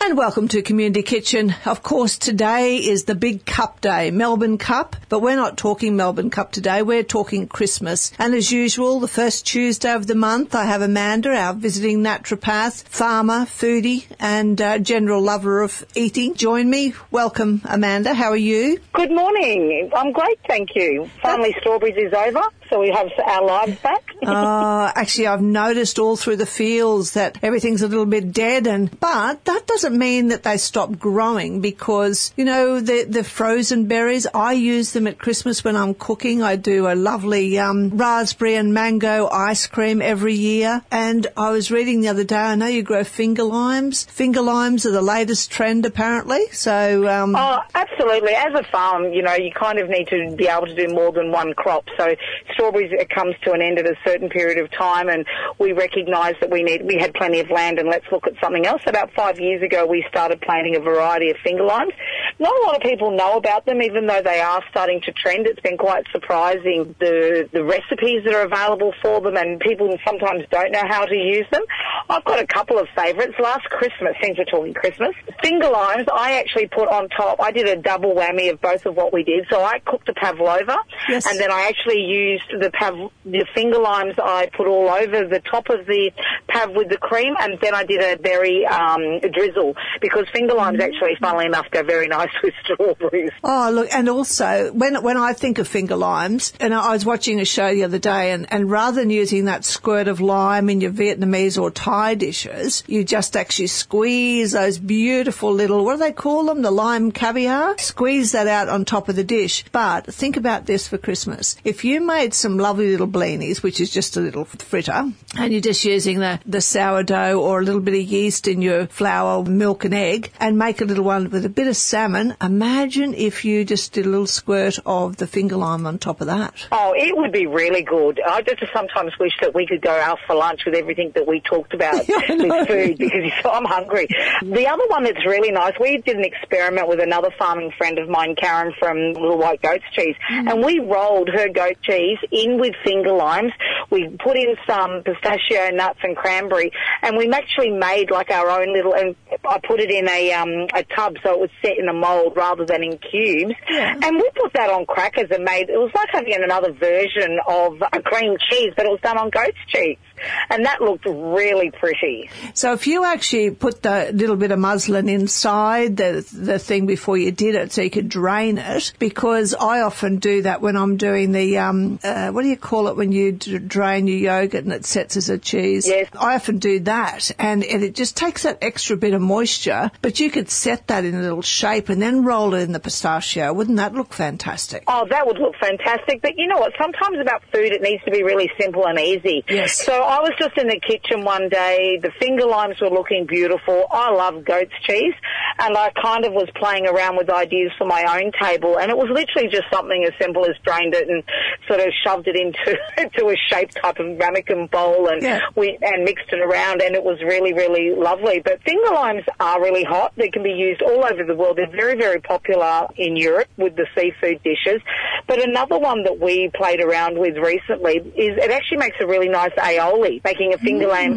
And welcome to Community Kitchen. Of course, today is the big cup day, Melbourne Cup, but we're not talking Melbourne Cup today, we're talking Christmas. And as usual, the first Tuesday of the month, I have Amanda, our visiting naturopath, farmer, foodie, and general lover of eating. Join me. Welcome, Amanda. How are you? Good morning. I'm great, thank you. Finally, strawberries is over, so we have our lives back. Actually, I've noticed all through the fields that everything's a little bit dead, but that doesn't mean that they stop growing because, you know, the frozen berries, I use them at Christmas when I'm cooking. I do a lovely raspberry and mango ice cream every year. And I was reading the other day, I know you grow finger limes. Finger limes are the latest trend, apparently. So, absolutely. As a farm, you know, you kind of need to be able to do more than one crop. So strawberries, it comes to an end at a certain period of time, and we recognise that we had plenty of land, and let's look at something else. About 5 years ago, we started planting a variety of finger limes. Not a lot of people know about them, even though they are starting to trend. It's been quite surprising, the recipes that are available for them, and people sometimes don't know how to use them. I've got a couple of favourites. Last Christmas, since we're talking Christmas, finger limes I actually put on top. I did a double whammy of both of what we did. So I cooked a pavlova, yes, and then I actually used the finger limes I put all over the top of the pav with the cream, and then I did a berry drizzle, because finger limes actually, funnily enough, go very nice with strawberries. Oh, look, and also, when I think of finger limes, and I was watching a show the other day, and rather than using that squirt of lime in your Vietnamese or Thai dishes, you just actually squeeze those beautiful little, what do they call them, the lime caviar? Squeeze that out on top of the dish. But think about this for Christmas. If you made some lovely little blinis, which is just a little fritter, and you're just using the sourdough or a little bit of yeast in your flour, milk and egg, and make a little one with a bit of salmon, imagine if you just did a little squirt of the finger lime on top of that. Oh, it would be really good. I just sometimes wish that we could go out for lunch with everything that we talked about with food, because I'm hungry. The other one that's really nice, we did an experiment with another farming friend of mine, Karen from Little White Goat's Cheese, and we rolled her goat cheese in with finger limes. We put in some pistachio nuts and cranberry, and we actually made like our own little, and I put it in a tub so it was set in a mould rather than in cubes. Yeah. And we put that on crackers and it was like having another version of a cream cheese, but it was done on goat's cheese. And that looked really pretty. So if you actually put the little bit of muslin inside the thing before you did it so you could drain it, because I often do that when I'm doing the, what do you call it when you drain your yogurt and it sets as a cheese? Yes. I often do that, and it just takes that extra bit of moisture, but you could set that in a little shape and then roll it in the pistachio. Wouldn't that look fantastic? Oh, that would look fantastic. But you know what? Sometimes about food, it needs to be really simple and easy. Yes. So I was just in the kitchen one day. The finger limes were looking beautiful. I love goat's cheese, and I kind of was playing around with ideas for my own table, and it was literally just something as simple as drained it and sort of shoved it into a shaped type of ramekin bowl, and and mixed it around, and it was really, really lovely. But finger limes are really hot. They can be used all over the world. They're very, very popular in Europe with the seafood dishes. But another one that we played around with recently is it actually makes a really nice aioli, making a finger lime,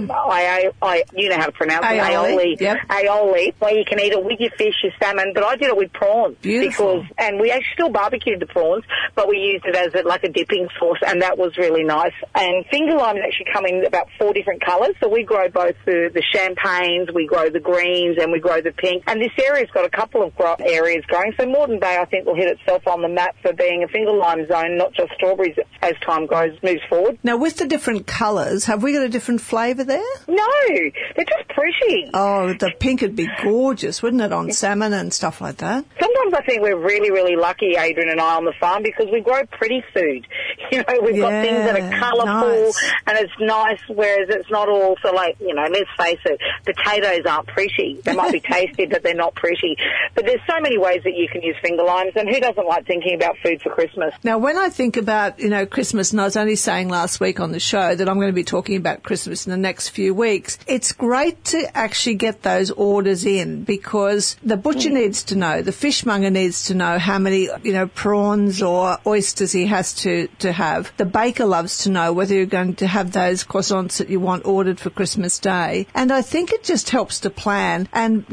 you know how to pronounce it, aioli. Yep. Aioli, where you can eat it with your fish, your salmon, but I did it with prawns. Beautiful. And we actually still barbecued the prawns, but we used it as like a dipping sauce, and that was really nice. And finger limes actually come in about 4 different colours, so we grow both the champagnes, we grow the greens, and we grow the pink. And this area's got a couple of areas growing, so Moreton Bay, I think, will hit itself on the map for being a finger lime zone, not just strawberries, as time moves forward. Now, with the different colours, have we got a different flavour there? No, they're just pretty. Oh, the pink would be gorgeous, wouldn't it, on salmon and stuff like that? Sometimes I think we're really, really lucky, Adrian and I, on the farm, because we grow pretty food. You know, we've got things that are colourful and it's nice, whereas it's not all, so like, you know, let's face it, potatoes aren't pretty. They might be tasty, but they're not pretty. But there's so many ways that you can use finger limes, and who doesn't like thinking about food for Christmas? Now, when I think about, you know, Christmas, and I was only saying last week on the show that I'm going to be talking about Christmas in the next few weeks, it's great to actually get those orders in, because the butcher needs to know, the fish fishmonger needs to know how many, prawns or oysters he has to have. The baker loves to know whether you're going to have those croissants that you want ordered for Christmas Day. And I think it just helps to plan. And,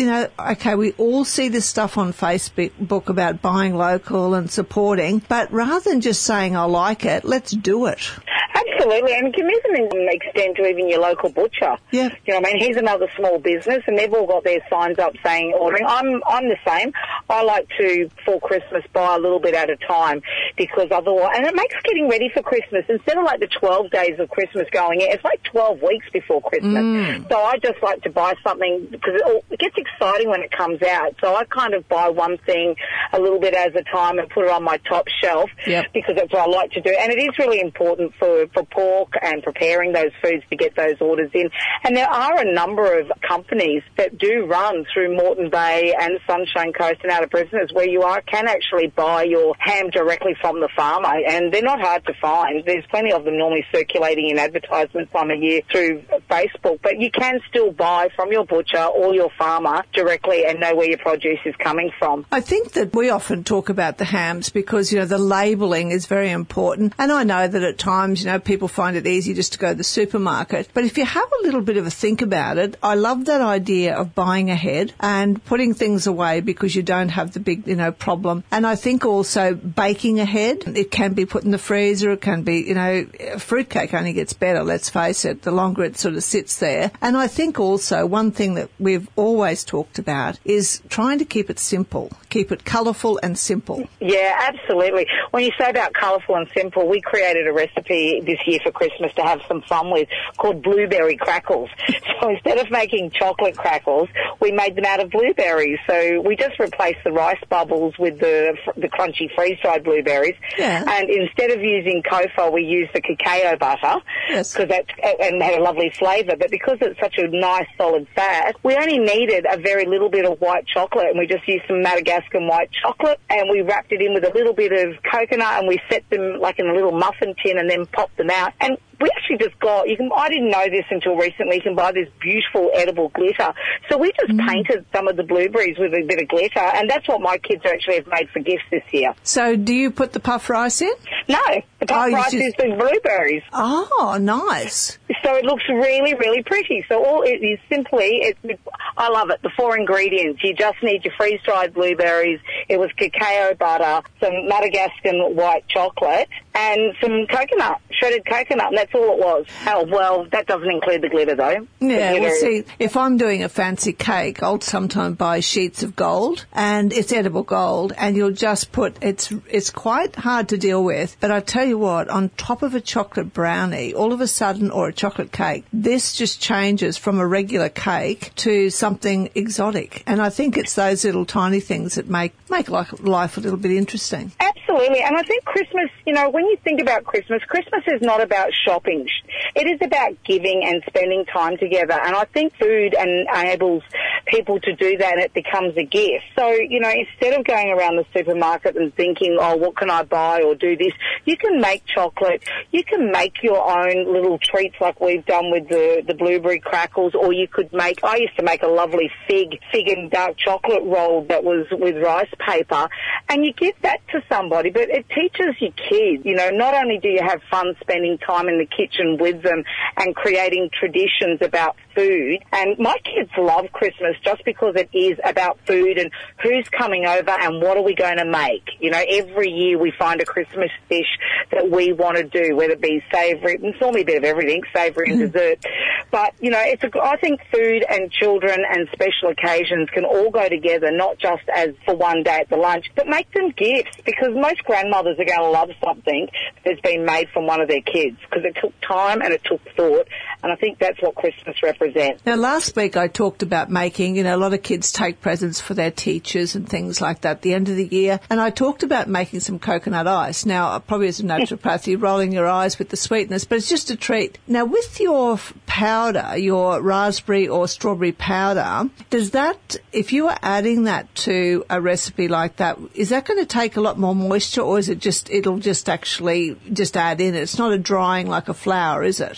we all see this stuff on Facebook about buying local and supporting, but rather than just saying, I like it, let's do it. Absolutely, and it can even extend to even your local butcher. Yeah. He's another small business, and they've all got their signs up saying ordering. I'm the same. I like to, for Christmas, buy a little bit at a time, because otherwise, and it makes getting ready for Christmas, instead of like the 12 days of Christmas going in, it's like 12 weeks before Christmas. So I just like to buy something, because it gets exciting when it comes out. So I kind of buy one thing a little bit at a time and put it on my top shelf, because that's what I like to do. And it is really important for pork and preparing those foods to get those orders in. And there are a number of companies that do run through Moreton Bay and Sunshine Coast and out of Prisoners where you can actually buy your ham directly from the farmer, and they're not hard to find. There's plenty of them normally circulating in advertisements time of year through Facebook, but you can still buy from your butcher or your farmer directly and know where your produce is coming from. I think that we often talk about the hams because, the labelling is very important, and I know that at times, people find it easy just to go to the supermarket. But if you have a little bit of a think about it, I love that idea of buying ahead and putting things away because you don't have the big, problem. And I think also baking ahead. It can be put in the freezer. It can be, fruitcake only gets better, let's face it, the longer it sort of sits there. And I think also one thing that we've always talked about is trying to keep it simple, keep it colourful and simple. Yeah, absolutely. When you say about colourful and simple, we created a recipe this year for Christmas to have some fun with called blueberry crackles. So instead of making chocolate crackles, we made them out of blueberries. So we just replaced the rice bubbles with the crunchy freeze-dried blueberries. Yeah. And instead of using Kofar, we used the cacao butter. Yes. And had a lovely flavour. But because it's such a nice solid fat, we only needed a very little bit of white chocolate, and we just used some Madagascar white chocolate, and we wrapped it in with a little bit of coconut, and we set them like in a little muffin tin and then popped them out. And we actually just I didn't know this until recently, you can buy this beautiful edible glitter. So we just painted some of the blueberries with a bit of glitter, and that's what my kids actually have made for gifts this year. So do you put the puff rice in? No, the puff rice is the blueberries. Oh, nice. So it looks really, really pretty. So all it is simply, I love it, the 4 ingredients. You just need your freeze-dried blueberries. It was cacao butter, some Madagascar white chocolate, and some coconut, shredded coconut, and that's all it was. Oh, well, that doesn't include the glitter, though. Yeah, well, see, if I'm doing a fancy cake, I'll sometimes buy sheets of gold, and it's edible gold, and you'll just put, it's quite hard to deal with, but I tell you what, on top of a chocolate brownie, all of a sudden, or a chocolate cake, this just changes from a regular cake to something exotic. And I think it's those little tiny things that make life a little bit interesting. Absolutely. And I think Christmas, when you think about Christmas is not about shopping. It is about giving and spending time together. And I think food enables people to do that, and it becomes a gift. So, instead of going around the supermarket and thinking, oh, what can I buy or do this, you can make chocolate. You can make your own little treats like we've done with the blueberry crackles, or you could I used to make a lovely fig and dark chocolate roll that was with rice paper, and you give that to somebody, but it teaches your kids, not only do you have fun spending time in the kitchen with them and creating traditions about food, and my kids love Christmas just because it is about food and who's coming over and what are we going to make. Every year we find a Christmas dish that we want to do, whether it be savoury, it's normally a bit of everything, savoury and dessert. But, I think food and children and special occasions can all go together, not just as for one day at the lunch, but make them gifts, because most grandmothers are going to love something that's been made from one of their kids, because it took time and it took thought, and I think that's what Christmas represents. Now, last week I talked about making, a lot of kids take presents for their teachers and things like that at the end of the year, and I talked about making some coconut ice. Now, probably as a naturopath, you're rolling your eyes with the sweetness, but it's just a treat. Now, with your powder, your raspberry or strawberry powder, does that, if you are adding that to a recipe like that, is that going to take a lot more moisture, or is it it'll just actually add in? It's not a drying like a flour, is it?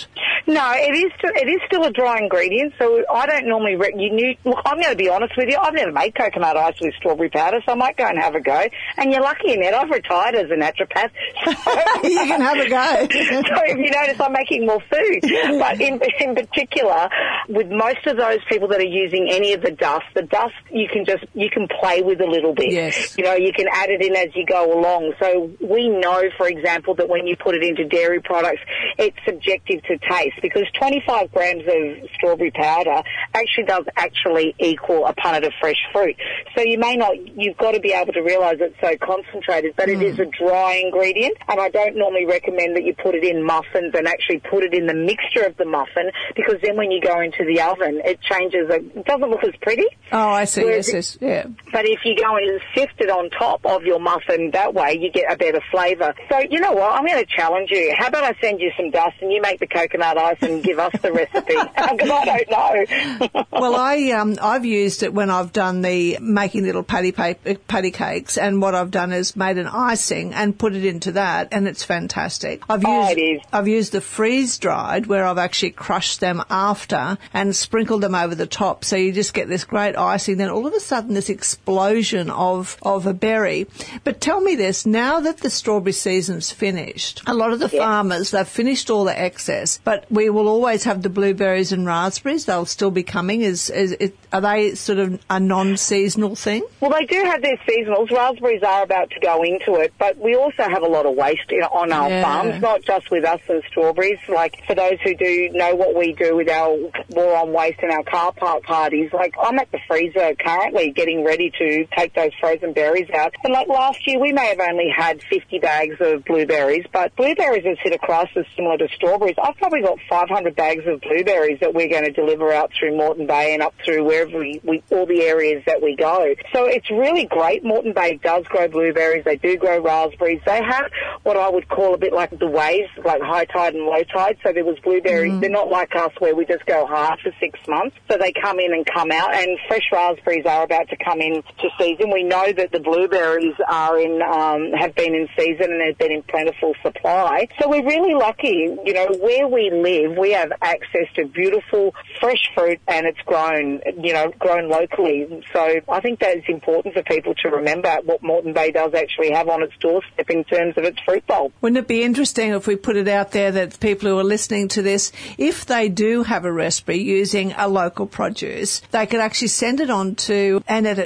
No, it is still a dry ingredient, so I don't normally... Look, I'm going to be honest with you, I've never made coconut ice with strawberry powder, so I might go and have a go. And you're lucky, Annette, I've retired as a naturopath. So you can have a go. So if you notice, I'm making more food. But in particular, with most of those people that are using any of the dust you can play with a little bit. Yes. You know, you can add it in as you go along. So we know, for example, that when you put it into dairy products, it's subjective to taste, because 25 grams of strawberry powder does equal a punnet of fresh fruit. So you've got to be able to realise it's so concentrated, but it is a dry ingredient, and I don't normally recommend that you put it in muffins and actually put it in the mixture of the muffin, because then when you go into the oven, it doesn't look as pretty. Oh, I see. Yes, yeah. But if you go and sift it on top of your muffin that way, you get a better flavour. So you know what? I'm going to challenge you. How about I send you some dust and you make the coconut ice and give us the recipe? Because I don't know. Well, I've used it when I've done the making little patty cakes, and what I've done is made an icing and put it into that, and it's fantastic. I've used the freeze dried, where I've actually crushed them after and sprinkled them over the top, so you just get this great icing. Then all of a sudden, this explosion of a berry. But tell me this: now that the strawberry season's finished, a lot of the farmers, they've finished all the excess, but we will always have the blueberries and raspberries. They'll still be coming. Are they sort of a non-seasonal thing? Well, they do have their seasonals. Raspberries are about to go into it, but we also have a lot of waste on our farms, not just with us and strawberries. Like, for those who do know what we do with our War on Waste and our car park parties, like, I'm at the freezer currently getting ready to take those frozen berries out. And like last year, we may have only had 50 bags of blueberries, but blueberries has hit a crisis similar to strawberries. I've probably got 500 bags of blueberries that we're going to deliver out through Moreton Bay and up through wherever all the areas that we go. So it's really great. Moreton Bay does grow blueberries. They do grow raspberries. They have what I would call a bit like the waves, like high tide and low tide. So there was blueberries. They're not like us where we just go hard for 6 months. So they come in and come out, and fresh raspberries are about to come in to season. We know that the blueberries have been in season and have been in plentiful supply. So we're really lucky. You know, where we live, we have access to beautiful fresh fruit, and it's grown locally. So I think that is important for people to remember what Moreton Bay does actually have on its doorstep in terms of its fruit bowl. Wouldn't it be interesting if we put it out there that people who are listening to this, if they do have a recipe using a local produce, they could actually send it on to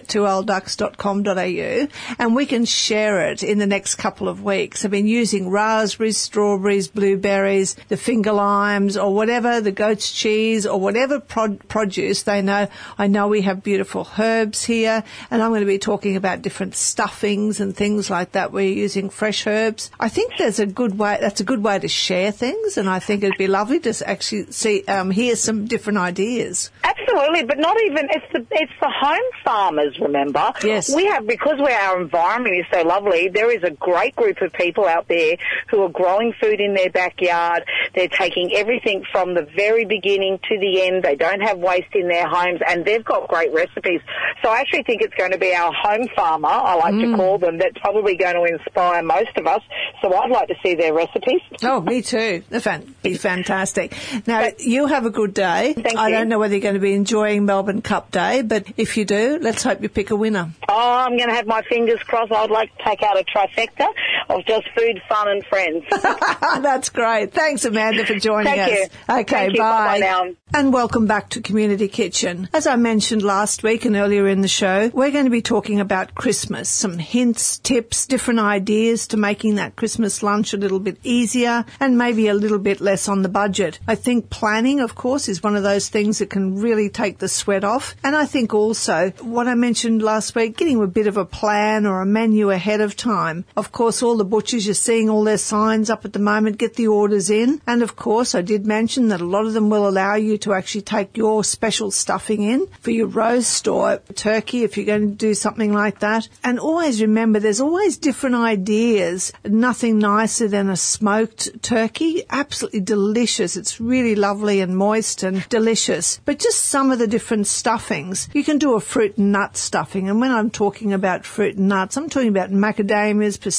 annette@2lducks.com.au, and we can share it in the next couple of weeks. I've been using raspberries, strawberries, blueberries, the finger limes, or whatever, the goat's cheese, or whatever produce they know. I know we have beautiful herbs here, and I'm going to be talking about different stuffings and things like that. We're using fresh herbs. I think that's a good way to share things, and I think it'd be lovely to actually hear some different ideas. Absolutely, but not even, it's the home farmers, remember? Yes. Because our environment is so lovely, there is a great group of people out there who are growing food in their backyard. They're taking everything from the very beginning to the end. They don't have waste in their homes, and they've got great recipes. So I actually think it's going to be our home farmer, I like to call them, that's probably going to inspire most of us. So I'd like to see their recipes. Oh, me too. That'd be fantastic. Now, you have a good day. Thank you. I don't know whether you're going to be enjoying Melbourne Cup Day, but if you do, let's hope you pick a winner. Oh, I'm going to have my fingers crossed. I'd like to take out a trifecta of just food, fun and friends. That's great. Thanks, Amanda, for joining us. Thank you. Okay, Thank you. bye. Bye now. And welcome back to Community Kitchen. As I mentioned last week and earlier in the show, we're going to be talking about Christmas, some hints, tips, different ideas to making that Christmas lunch a little bit easier and maybe a little bit less on the budget. I think planning, of course, is one of those things that can really take the sweat off. And I think also what I mentioned last week, getting a bit of a plan or a menu ahead of time. Of course, all the butchers, you're seeing all their signs up at the moment, get the orders in. And of course, I did mention that a lot of them will allow you to actually take your special stuffing in for your roast or turkey if you're going to do something like that. And always remember, there's always different ideas. Nothing nicer than a smoked turkey. Absolutely delicious. It's really lovely and moist and delicious. But just some of the different stuffings. You can do a fruit and nut stuffing. And when I'm talking about fruit and nuts, I'm talking about macadamias, pistachios,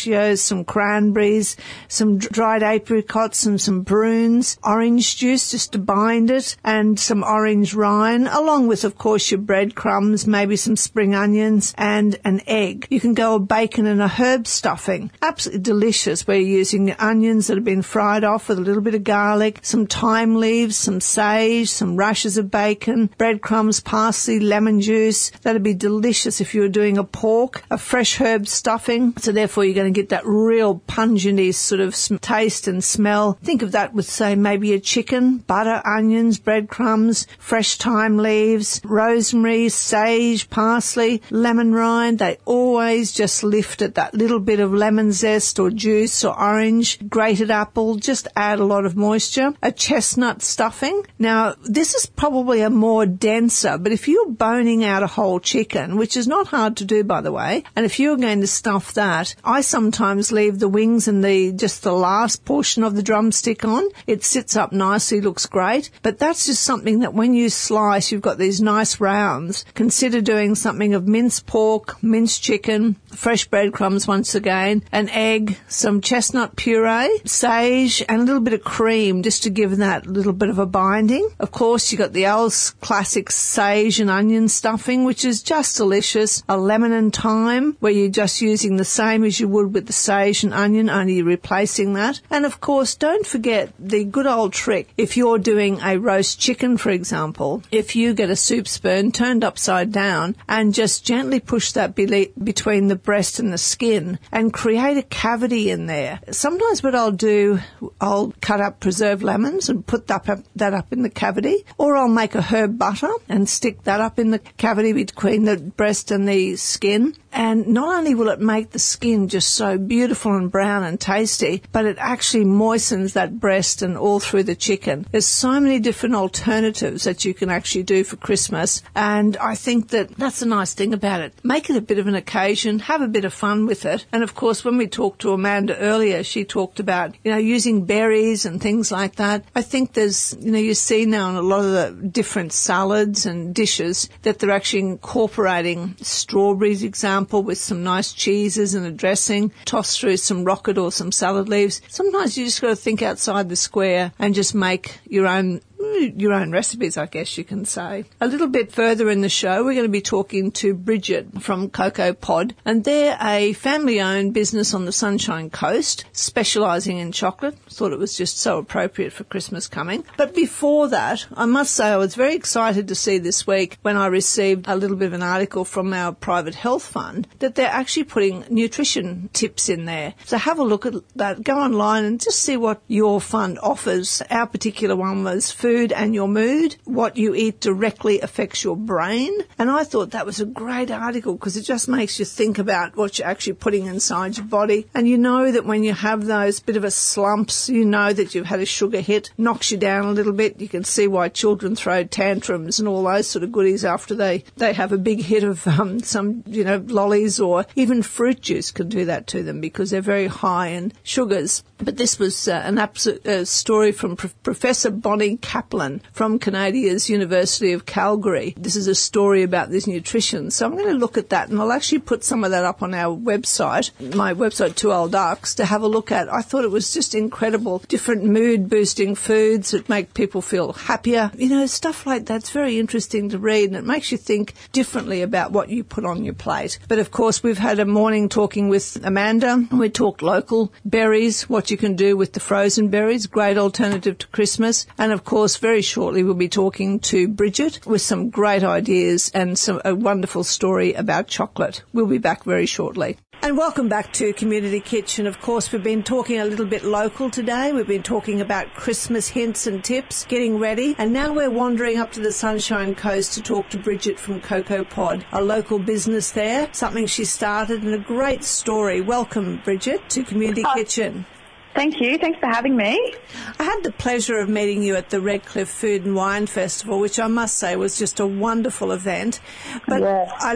pistachios, some cranberries, some dried apricots and some prunes, orange juice just to bind it, and some orange rind, along with, of course, your breadcrumbs, maybe some spring onions and an egg. You can go a bacon and a herb stuffing. Absolutely delicious, where you're using the onions that have been fried off with a little bit of garlic, some thyme leaves, some sage, some rashers of bacon, breadcrumbs, parsley, lemon juice. That'd be delicious if you were doing a pork, a fresh herb stuffing. So therefore you're going to get that real pungenty sort of taste and smell. Think of that with, say, maybe a chicken, butter, onions, breadcrumbs, fresh thyme leaves, rosemary, sage, parsley, lemon rind. They always just lift it. That little bit of lemon zest or juice or orange, grated apple, just add a lot of moisture. A chestnut stuffing. Now, this is probably a more denser, but if you're boning out a whole chicken, which is not hard to do, by the way, and if you're going to stuff that, I sometimes leave the wings and just the last portion of the drumstick on. It sits up nicely, looks great, but that's just something that when you slice, you've got these nice rounds. Consider doing something of minced pork, minced chicken, fresh breadcrumbs once again, an egg, some chestnut puree, sage, and a little bit of cream just to give that little bit of a binding. Of course, you've got the old classic sage and onion stuffing, which is just delicious. A lemon and thyme, where you're just using the same as you would with the sage and onion, only you're replacing that. And of course, don't forget the good old trick. If you're doing a roast chicken, for example, if you get a soup spoon turned upside down and just gently push that between the breast and the skin and create a cavity in there. Sometimes what I'll do, I'll cut up preserved lemons and put that up in the cavity, or I'll make a herb butter and stick that up in the cavity between the breast and the skin. And not only will it make the skin just so beautiful and brown and tasty, but it actually moistens that breast and all through the chicken. There's so many different alternatives that you can actually do for Christmas, and I think that that's the nice thing about it. Make it a bit of an occasion, have a bit of fun with it. And of course, when we talked to Amanda earlier, she talked about, using berries and things like that. I think there's, you see now in a lot of the different salads and dishes that they're actually incorporating strawberries, example, with some nice cheeses and a dressing, toss through some rocket or some salad leaves. Sometimes you just got to think outside the square and just make your own recipes, I guess you can say. A little bit further in the show, we're going to be talking to Bridget from Cocoa Pod, and they're a family-owned business on the Sunshine Coast, specialising in chocolate. Thought it was just so appropriate for Christmas coming. But before that, I must say I was very excited to see this week when I received a little bit of an article from our private health fund that they're actually putting nutrition tips in there. So have a look at that. Go online and just see what your fund offers. Our particular one was food and your mood. What you eat directly affects your brain. And I thought that was a great article because it just makes you think about what you're actually putting inside your body. And you know that when you have those bit of a slumps, you know that you've had a sugar hit, knocks you down a little bit. You can see why children throw tantrums and all those sort of goodies after they have a big hit of some, lollies, or even fruit juice can do that to them because they're very high in sugars. But this was an absolute story from Professor Bonnie Kaplan from Canadia's University of Calgary. This is a story about this nutrition. So I'm going to look at that, and I'll actually put some of that up on our website, my website, Two Old Ducks, to have a look at. I thought it was just incredible. Different mood-boosting foods that make people feel happier. Stuff like that's very interesting to read, and it makes you think differently about what you put on your plate. But of course, we've had a morning talking with Amanda. We talked local berries, what you can do with the frozen berries, great alternative to Christmas. And of course, very shortly we'll be talking to Bridget with some great ideas and a wonderful story about chocolate. We'll be back very shortly. And welcome back to Community Kitchen. Of course, we've been talking a little bit local today. We've been talking about Christmas hints and tips, getting ready. And now we're wandering up to the Sunshine Coast to talk to Bridget from Cocoa Pod, a local business there, something she started, and a great story. Welcome, Bridget, to Community Kitchen. Thank you. Thanks for having me. I had the pleasure of meeting you at the Redcliffe Food and Wine Festival, which I must say was just a wonderful event. But yeah. I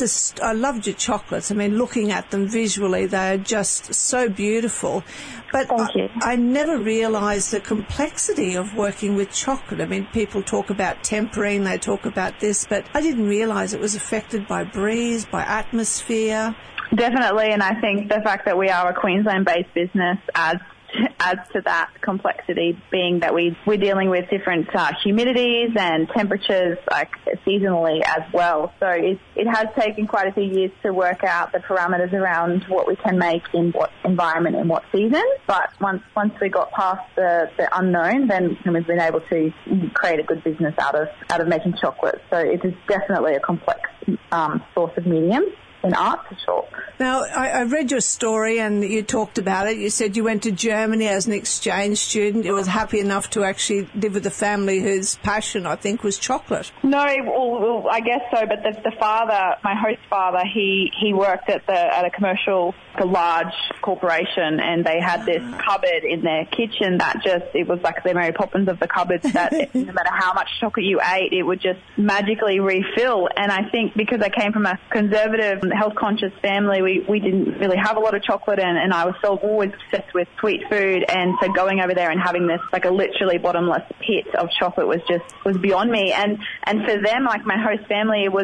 loved your chocolates. I mean, looking at them visually, they are just so beautiful. But I never realised the complexity of working with chocolate. I mean, people talk about tempering, they talk about this, but I didn't realise it was affected by breeze, by atmosphere. Definitely, and I think the fact that we are a Queensland-based business adds to that complexity, being that we're dealing with different humidities and temperatures, like seasonally as well. So it has taken quite a few years to work out the parameters around what we can make in what environment and what season. But once we got past the unknown, then we've been able to create a good business out of making chocolate. So it is definitely a complex source of medium in art, for sure. Now, I read your story and you talked about it. You said you went to Germany as an exchange student. You was happy enough to actually live with a family whose passion, I think, was chocolate. No, well, I guess so, but the father, my host father, he worked at a commercial, a large corporation, and they had this cupboard in their kitchen that it was like the Mary Poppins of the cupboards that no matter how much chocolate you ate, it would just magically refill. And I think because I came from a conservative, health-conscious family, we didn't really have a lot of chocolate, and I was always obsessed with sweet food, and so going over there and having this like a literally bottomless pit of chocolate was beyond me. And for them, like my host family, it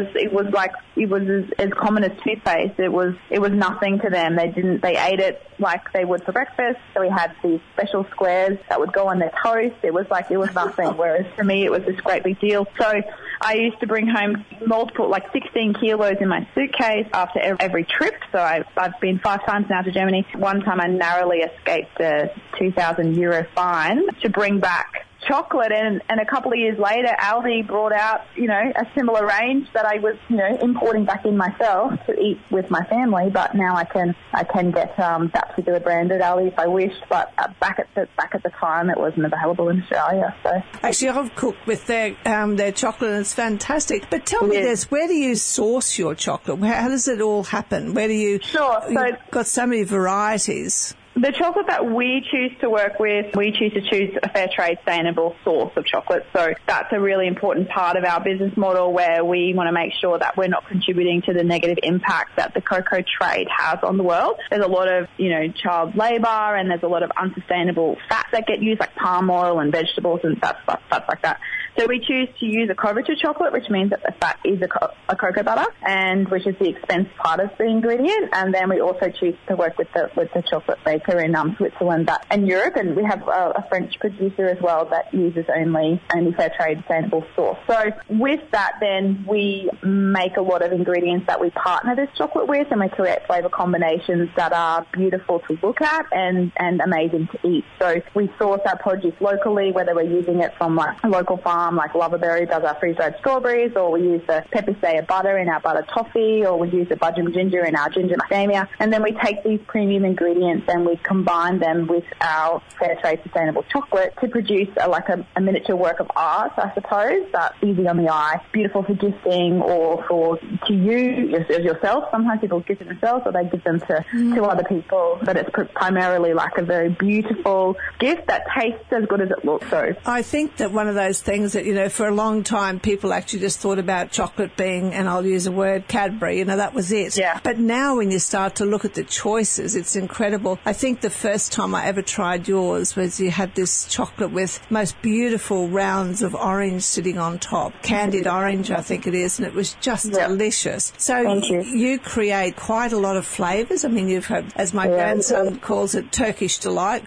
was as common as toothpaste. It was nothing to them. They ate it like they would for breakfast. So we had these special squares that would go on their toast. It was nothing. Whereas for me, it was this great big deal. So I used to bring home multiple, like 16 kilos in my suitcase after every trip. So I've been 5 times now to Germany. One time I narrowly escaped a €2,000 fine to bring back chocolate, and a couple of years later Aldi brought out a similar range that I was importing back in myself to eat with my family. But now I can get that particular brand at Aldi if I wished, but back at the time it wasn't available in Australia. So actually I've cooked with their chocolate and it's fantastic. But tell me this, where do you source your chocolate? How does it all happen? Where do you you've got so many varieties? The chocolate that we choose to work with, we choose to choose a fair trade sustainable source of chocolate. So that's a really important part of our business model, where we want to make sure that we're not contributing to the negative impact that the cocoa trade has on the world. There's a lot of, child labour, and there's a lot of unsustainable fats that get used, like palm oil and vegetables and stuff like that. So we choose to use a couverture chocolate, which means that the fat is a cocoa butter, and which is the expense part of the ingredient. And then we also choose to work with the chocolate baker in Switzerland and Europe, and we have a French producer as well that uses only fair trade sustainable source. So with that, then we make a lot of ingredients that we partner this chocolate with, and we create flavour combinations that are beautiful to look at and amazing to eat. So we source our produce locally, whether we're using it from like a local farm like Loverberry does our freeze-dried strawberries, or we use the Pepistaya butter in our butter toffee, or we use the Budgem ginger in our ginger macadamia. And then we take these premium ingredients and we combine them with our fair trade sustainable chocolate to produce a miniature work of art, I suppose, that's easy on the eye, beautiful for gifting or to yourself. Sometimes people gift it themselves, or they give them to other people, but it's primarily like a very beautiful gift that tastes as good as it looks. So I think that one of those things that, for a long time people actually just thought about chocolate being, and I'll use a word, Cadbury, that was it. Yeah. But now when you start to look at the choices, it's incredible. I think the first time I ever tried yours was you had this chocolate with most beautiful rounds of orange sitting on top, candied orange I think it is, and it was just delicious. So you create quite a lot of flavours. I mean, you've had, as my grandson calls it, Kirkish delight,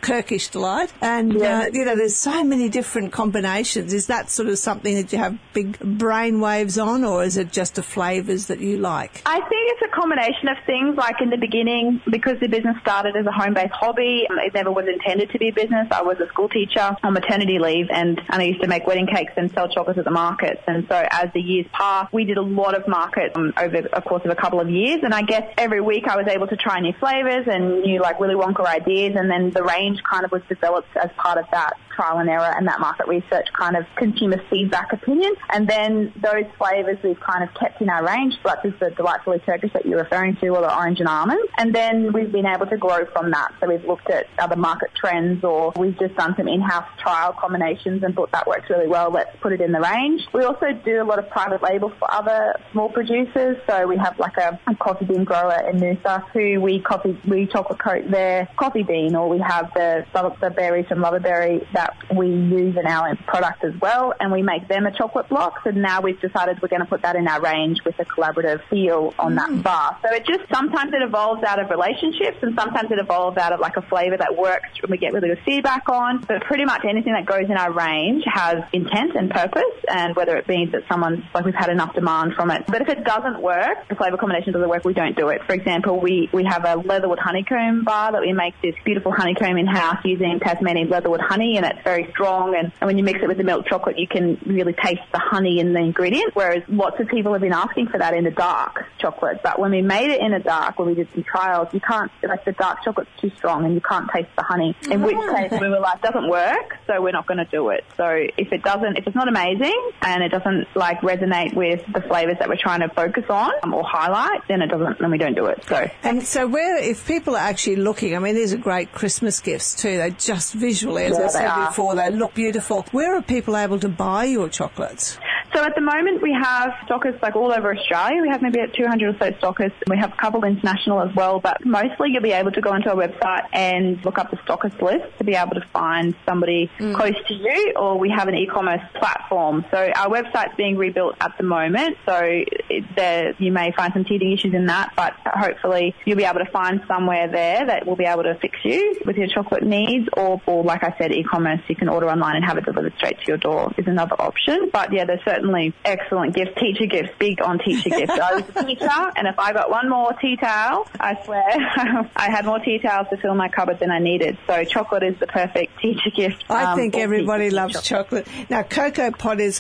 and there's so many different combinations. Is that sort of something that you have big brain waves on, or is it just the flavours that you like? I think it's a combination of things. Like in the beginning, because the business started as a home-based hobby, it never was intended to be a business. I was a school teacher on maternity leave, and I used to make wedding cakes and sell chocolates at the markets. And so as the years passed, we did a lot of markets over a course of a couple of years. And I guess every week I was able to try new flavours and new Willy Wonka ideas, and then the range kind of was developed as part of that trial and error and that market research kind of consumer feedback opinion. And then those flavours we've kind of kept in our range, such as the Delightfully Turkish that you're referring to, or the orange and almond. And then we've been able to grow from that. So we've looked at other market trends, or we've just done some in-house trial combinations and thought that works really well. Let's put it in the range. We also do a lot of private labels for other small producers. So we have like a coffee bean grower in Noosa who we chocolate coat their coffee bean, or we have the berries from Loverberry that that we use in our product as well, and we make them a chocolate block. So now we've decided we're going to put that in our range with a collaborative feel on that bar. So it just, sometimes it evolves out of relationships, and sometimes it evolves out of like a flavour that works and we get really good feedback on. But pretty much anything that goes in our range has intent and purpose, and whether it means that someone's, like, we've had enough demand from it. But if it doesn't work, the flavour combination doesn't work, we don't do it. For example, we have a leatherwood honeycomb bar that we make this beautiful honeycomb in-house using Tasmanian leatherwood honey, and it's very strong, and when you mix it with the milk chocolate you can really taste the honey in the ingredient, whereas lots of people have been asking for that in the dark chocolate. But when we made it in the dark, when we did some trials, you can't, like, the dark chocolate's too strong and you can't taste the honey, in which case we were like, doesn't work, so we're not going to do it. So if it's not amazing and it doesn't like resonate with the flavours that we're trying to focus on or highlight, then we don't do it. So if people are actually looking, I mean, these are great Christmas gifts too. They just visually, as I said before, they look beautiful. Where are people able to buy your chocolates? So at the moment we have stockists like all over Australia. We have maybe 200 or so stockists. We have a couple international as well, but mostly you'll be able to go onto our website and look up the stockist list to be able to find somebody close to you, or we have an e-commerce platform. So our website's being rebuilt at the moment, so you may find some teething issues in that, but hopefully you'll be able to find somewhere there that will be able to fix you with your chocolate needs, or like I said, e-commerce, you can order online and have it delivered straight to your door is another option. But yeah, there's certainly excellent gifts, teacher gifts, big on teacher gifts. I was a teacher, and if I got one more tea towel, I swear I had more tea towels to fill my cupboard than I needed. So chocolate is the perfect teacher gift. I think everybody loves chocolate. Now, Cocoa Pod is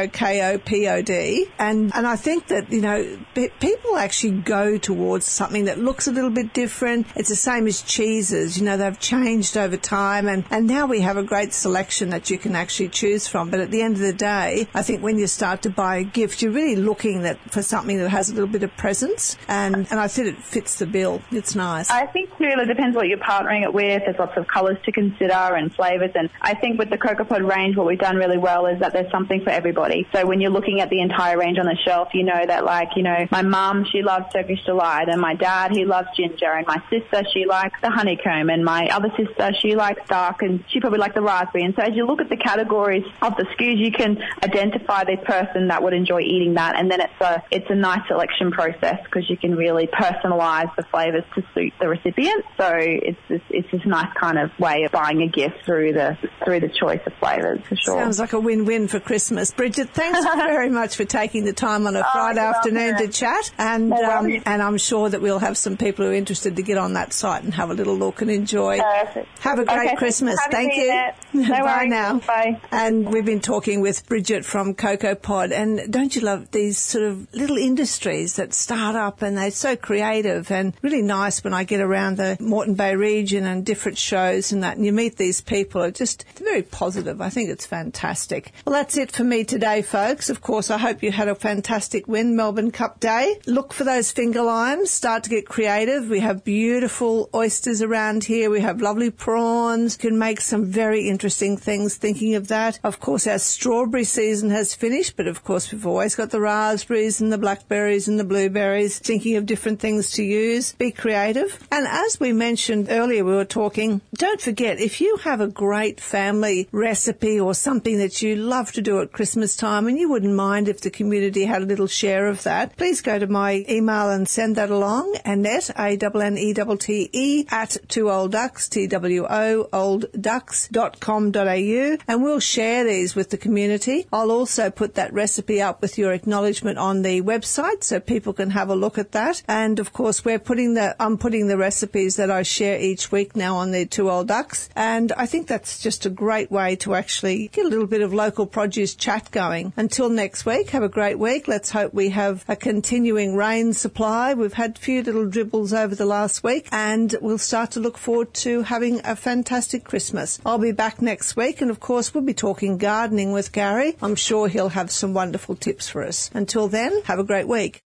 KOKOPOD, and I think that, you know, people actually go towards something that looks a little bit different. It's the same as cheeses. You know, they've changed over time, and now we have a great selection that you can actually choose from. But at the end of the day, I think when you start to buy a gift, you're really looking for something that has a little bit of presence, and I think it fits the bill. It's nice. I think too, it depends what you're partnering it with. There's lots of colours to consider and flavours, and I think with the Cocoa Pod range, what we've done really well is that there's something for everybody. So when you're looking at the entire range on the shelf, you know that, like, you know, my mum, she loves Turkish Delight, and my dad, he loves ginger, and my sister, she likes the honeycomb, and my other sister, she likes dark, and she probably likes the raspberry. And so as you look at the categories of the SKUs, you can identify the person that would enjoy eating that, and then it's a nice selection process because you can really personalise the flavours to suit the recipient. So it's this nice kind of way of buying a gift through the choice of flavours, for sure. Sounds like a win-win for Christmas. Bridget, thanks very much for taking the time on a Friday afternoon to chat, and I'm sure that we'll have some people who are interested to get on that site and have a little look and enjoy. Perfect. Have a great Christmas. Thank you. No Bye now. Bye. And we've been talking with Bridget from Cocoa Pod, and don't you love these sort of little industries that start up, and they're so creative and really nice when I get around the Moreton Bay region and different shows and that, and you meet these people. It's very positive. I think it's fantastic. Well, that's it for me today, folks. Of course, I hope you had a fantastic win, Melbourne Cup Day. Look for those finger limes. Start to get creative. We have beautiful oysters around here. We have lovely prawns. You can make some very interesting things thinking of that. Of course, our strawberry season has finished, but of course, we've always got the raspberries and the blackberries and the blueberries, thinking of different things to use. Be creative. And as we mentioned earlier, we were talking, don't forget, if you have a great family recipe or something that you love to do at Christmas time and you wouldn't mind if the community had a little share of that, please go to my email and send that along, Annette, ANNETTE, at 2oldducks, TWO, oldducks.com.au, and we'll share these with the community. I'll also put that recipe up with your acknowledgement on the website so people can have a look at that. And of course, I'm putting the recipes that I share each week now on the 2 Old Ducks, and I think that's just a great way to actually get a little bit of local produce chat going. Until next week, have a great week. Let's hope we have a continuing rain supply. We've had a few little dribbles over the last week, and we'll start to look forward to having a fantastic Christmas. I'll be back next week, and of course we'll be talking gardening with Gary. I'm sure he'll have some wonderful tips for us. Until then, have a great week.